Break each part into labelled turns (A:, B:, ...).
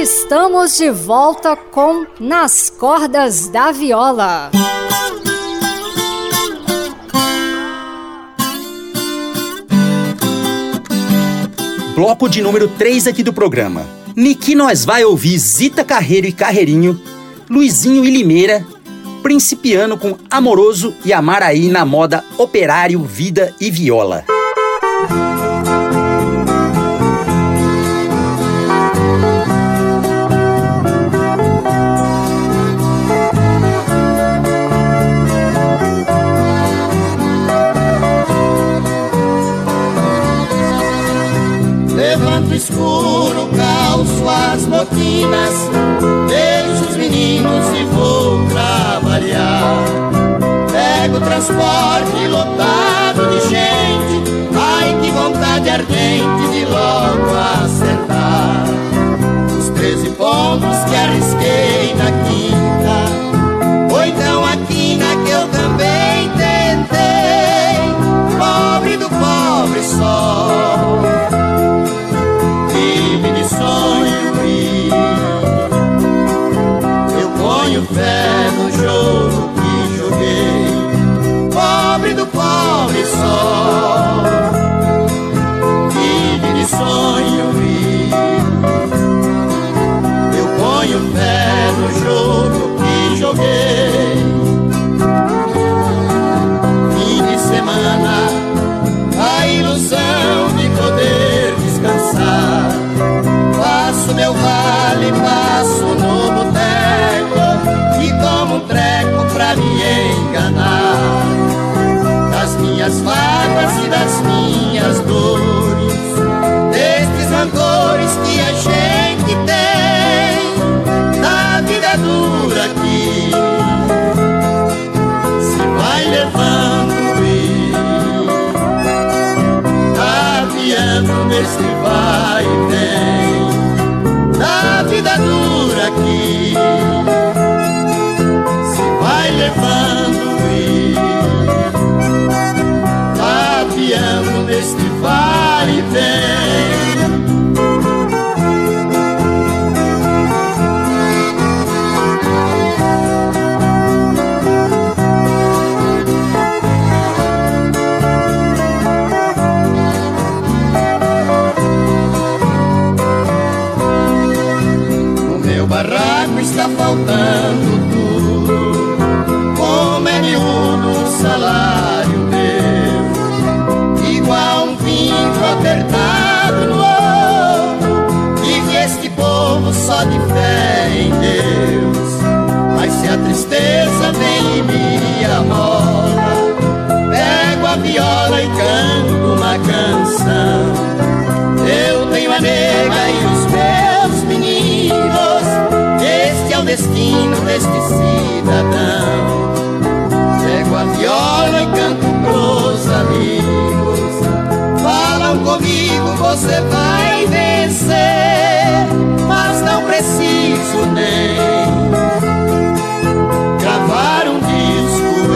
A: Estamos de volta com Nas Cordas da Viola.
B: Bloco de número 3 aqui do programa. Niki nós vai ouvir Zita Carreiro e Carreirinho, Luizinho e Limeira, Principiano com Amoroso e Amaraí na moda Operário, Vida e Viola.
C: Levanto escuro, calço as botinas, deixo os meninos e vou trabalhar. Pego o transporte lotado de gente, ai que vontade ardente de logo acertar os 13 pontos que arrisquei na quinta, ou então a quina que eu também tentei. Pobre do pobre sol, sonho e eu ponho fé no jogo que joguei. Pobre do pobre sol, vive de sonho e eu ponho fé no jogo que joguei. Fim de semana, a ilusão de poder descansar. Passo meu vale, passo no boteco e tomo um treco pra me enganar das minhas mágoas e das minhas dores, destes rancores que a gente tem na vida dura aqui. Se vai levando e aviando nesse vai e vem da vida dura aqui. Se vai levando e aviando neste vai e vem. Barraco está faltando tudo, como é miúdo o salário meu, igual um pinto apertado no ombro. Vive este povo só de fé em Deus, mas se a tristeza vem e me amola, pego a viola e canto uma canção. Eu tenho a nega e os meus meninos, este é o destino deste cidadão. Pego a viola e canto pros amigos, falam comigo, você vai vencer, mas não preciso nem gravar um disco,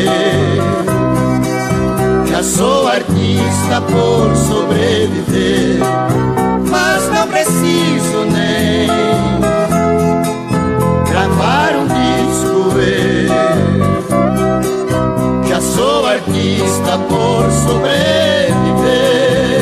C: eu já sou artista por sobreviver, mas não preciso nem gravar um disco, eu já sou artista por sobreviver.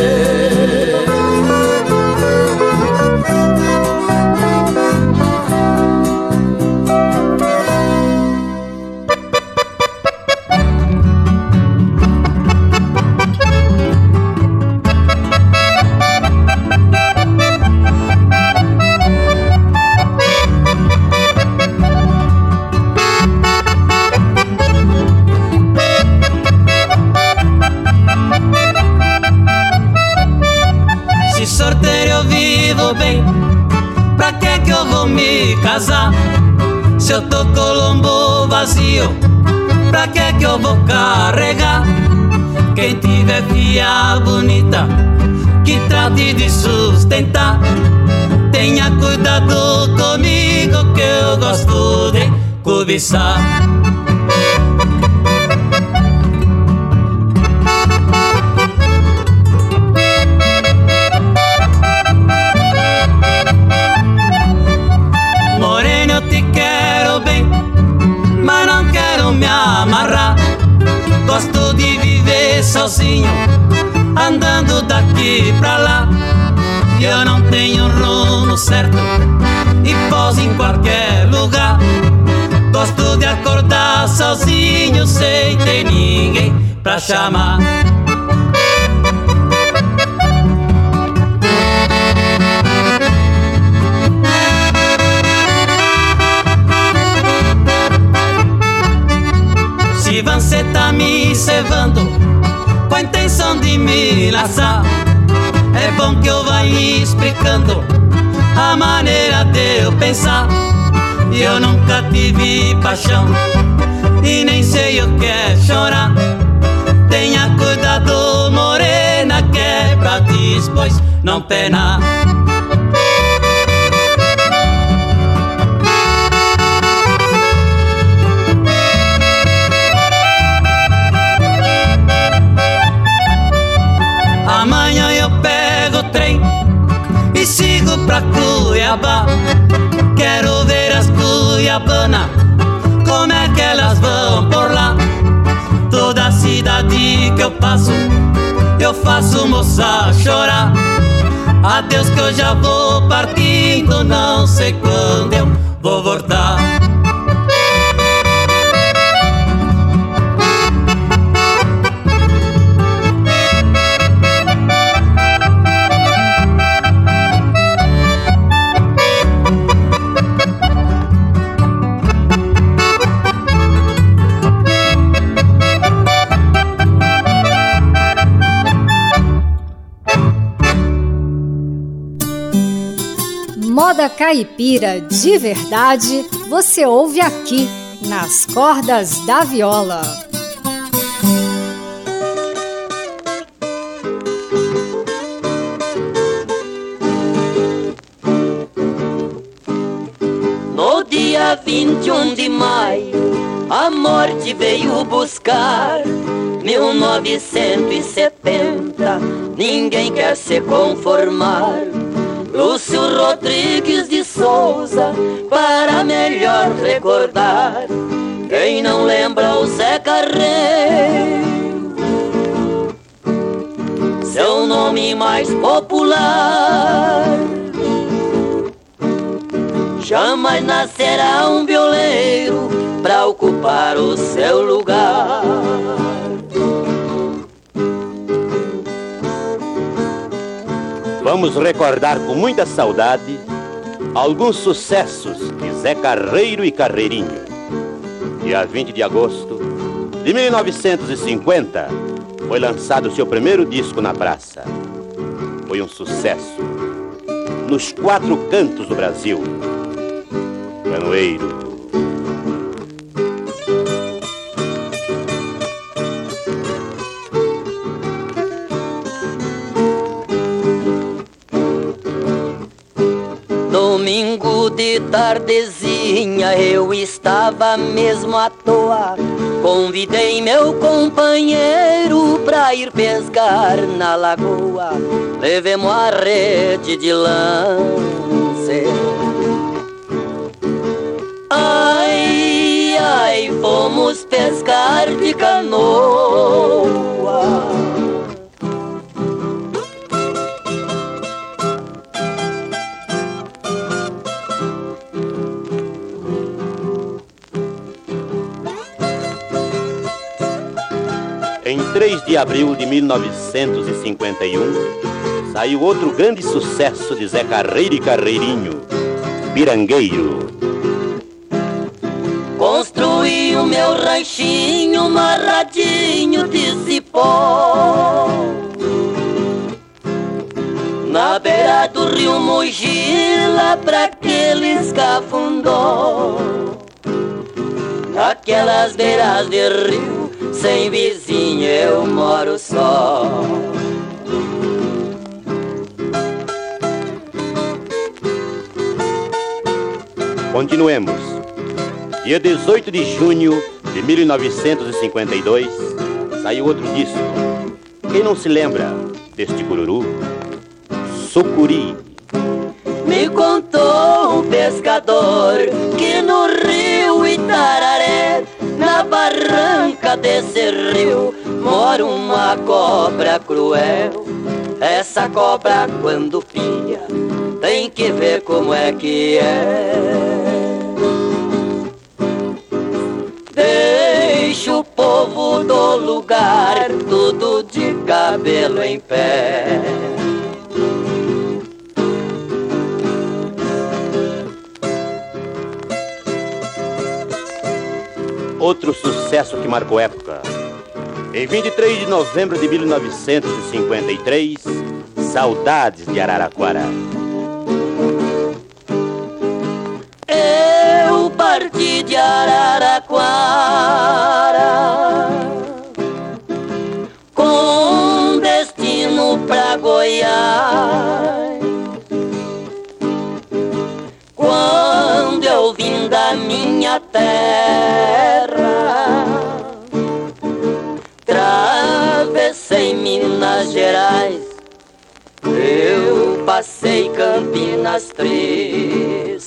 D: Casar, se eu tô colombo vazio, pra que eu vou carregar? Quem tiver filha bonita, que trate de sustentar. Tenha cuidado comigo, que eu gosto de cobiçar. certo e pouso em qualquer lugar. Gosto de acordar sozinho sem ter ninguém pra chamar. Se você tá me cevando com a intenção de me laçar, é bom que eu vá explicando a maneira de eu pensar. Eu nunca tive paixão e nem sei o que é chorar. Tenha cuidado, morena, que é pra depois não penar. Amanhã eu pego o trem e sigo pra Cuiabá. Quero ver as cuiabanas, como é que elas vão por lá. Toda cidade que eu passo, eu faço moça chorar. Adeus que eu já vou partindo, não sei quando eu vou voltar.
A: Moda caipira de verdade, você ouve aqui, nas cordas da viola.
E: No dia 21 de maio, a morte veio buscar. 1970, ninguém quer se conformar. Lúcio Rodrigues de Souza, para melhor recordar. Quem não lembra o Zé Carreiro, seu nome mais popular. Jamais nascerá um violeiro pra ocupar o seu lugar.
F: Vamos recordar com muita saudade alguns sucessos de Zé Carreiro e Carreirinho. Dia 20 de agosto de 1950 foi lançado seu primeiro disco na praça. Foi um sucesso nos 4 cantos do Brasil. Canoeiro.
E: Domingo de tardezinha eu estava mesmo à toa. Convidei meu companheiro pra ir pescar na lagoa. Levemos a rede de lance. Ai, ai, fomos pescar de canoa.
F: Em 3 de abril de 1951, saiu outro grande sucesso de Zé Carreiro e Carreirinho, Pirangueiro.
E: Construí o meu ranchinho amarradinho de cipó, na beira do rio Mogi, lá pra aqueles cafundó. Naquelas beiras de rio, sem vizinho eu moro só.
F: Continuemos. Dia 18 de junho de 1952, saiu outro disco. Quem não se lembra deste cururu? Sucuri.
E: Me contou um pescador que no rio Itararé, na barranca desse rio, mora uma cobra cruel. Essa cobra quando pia tem que ver como é que é. Deixa o povo do lugar tudo de cabelo em pé.
F: Outro sucesso que marcou época. Em 23 de novembro de 1953, Saudades de Araraquara.
E: Eu parti de Araraquara com destino pra Goiás. Quando eu vim da minha terra, travessei Minas Gerais, eu passei Campinas tristes,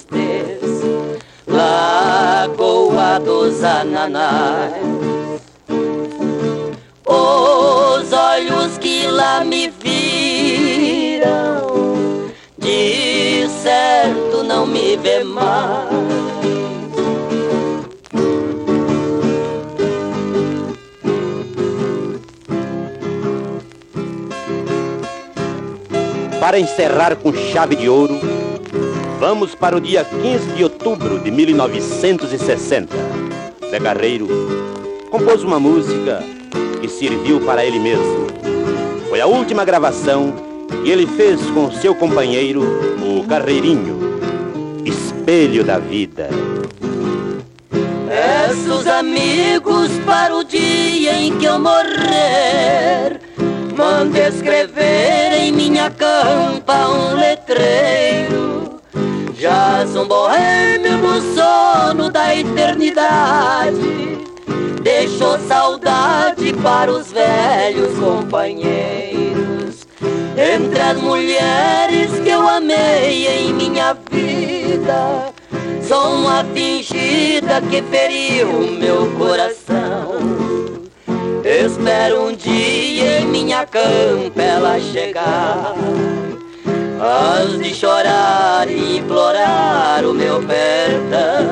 E: Lagoa dos Ananás. Os olhos que lá me viram, de certo não me vê mais.
F: Para encerrar com chave de ouro, vamos para o dia 15 de outubro de 1960. Zé Carreiro compôs uma música que serviu para ele mesmo. Foi a última gravação que ele fez com seu companheiro, o Carreirinho, Espelho da Vida.
E: Peço os amigos para o dia em que eu morrer, mande escrever em minha campa um letreiro. Jaz um boêmio no sono da eternidade, deixou saudade para os velhos companheiros. Entre as mulheres que eu amei em minha vida, só uma fingida que feriu meu coração. Espero um dia em minha campa ela chegar, antes de chorar e implorar o meu perdão.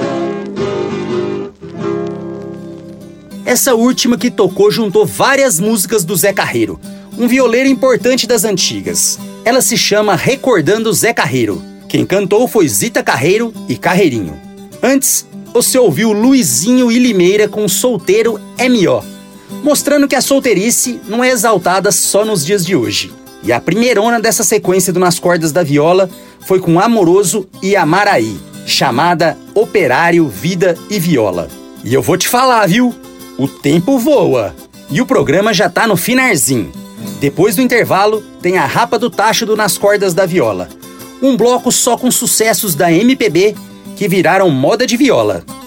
B: Essa última que tocou juntou várias músicas do Zé Carreiro, um violeiro importante das antigas. Ela se chama Recordando Zé Carreiro. Quem cantou foi Zita Carreiro e Carreirinho. Antes, você ouviu Luizinho e Limeira com Solteiro M.O., mostrando que a solteirice não é exaltada só nos dias de hoje. E a primeirona dessa sequência do Nas Cordas da Viola foi com Amoroso e Amaraí, chamada Operário, Vida e Viola. E eu vou te falar, viu? O tempo voa e o programa já tá no finarzinho. Depois do intervalo, tem a Rapa do Tacho do Nas Cordas da Viola. Um bloco só com sucessos da MPB que viraram moda de viola.